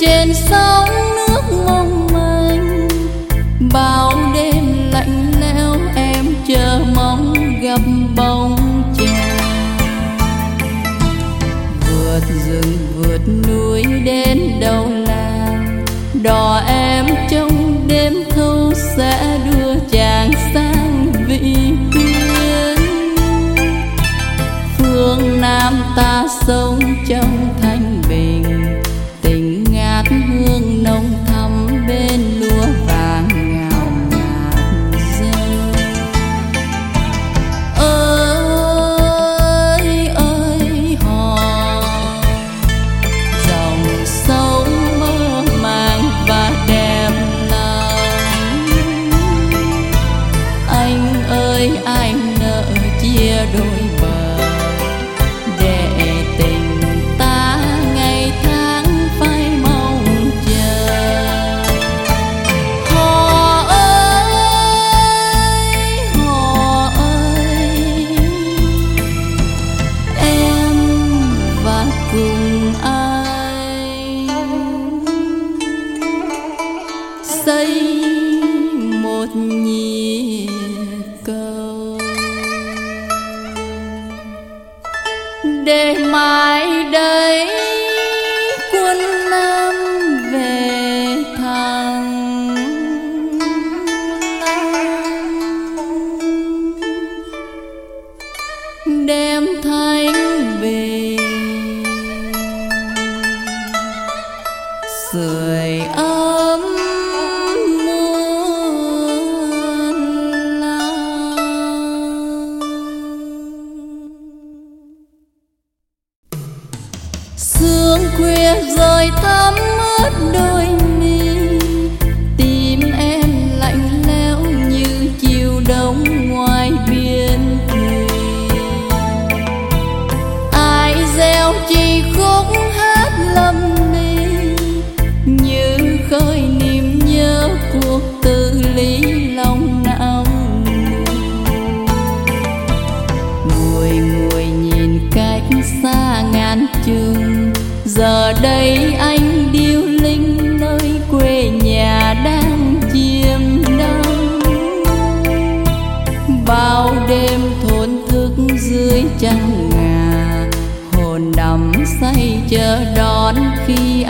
trên sóng nước mong manh. Bao đêm lạnh lẽo em chờ mong gặp bóng chàng. Vượt rừng vượt núi đến đầu làng, đò em trong đêm thâu sẽ đưa chàng sang vị tuyến. Phương Nam ta sống trong thanh bình, tình ngát hương nồng thắm bên lúa vàng ngào ngạt rơi. Ơi ơi hò, dòng sông mơ màng và đẹp lòng. Anh ơi anh nỡ chia đôi bờ, để tình ta ngày tháng phai mong chờ. Hò ơi, em và cùng anh xây một nhịp cầu, để mai đây quân Nam về thẳng Nam, đem thanh bình sưởi ấm muôn lòng. Sương khuya rồi thấm ướt đôi mi, tim em lạnh lẽo như chiều đông ngoài biển thủy. Ai gieo chi khúc hát lâm ly, như khơi niềm nhớ cuộc tự lý lòng não. Ngồi ngồi nhìn cách xa ngàn chừng, giờ đây anh điêu linh nơi quê nhà đang chiêm đắm. Bao đêm thổn thức dưới trăng ngà, hồn đắm say chờ đón khi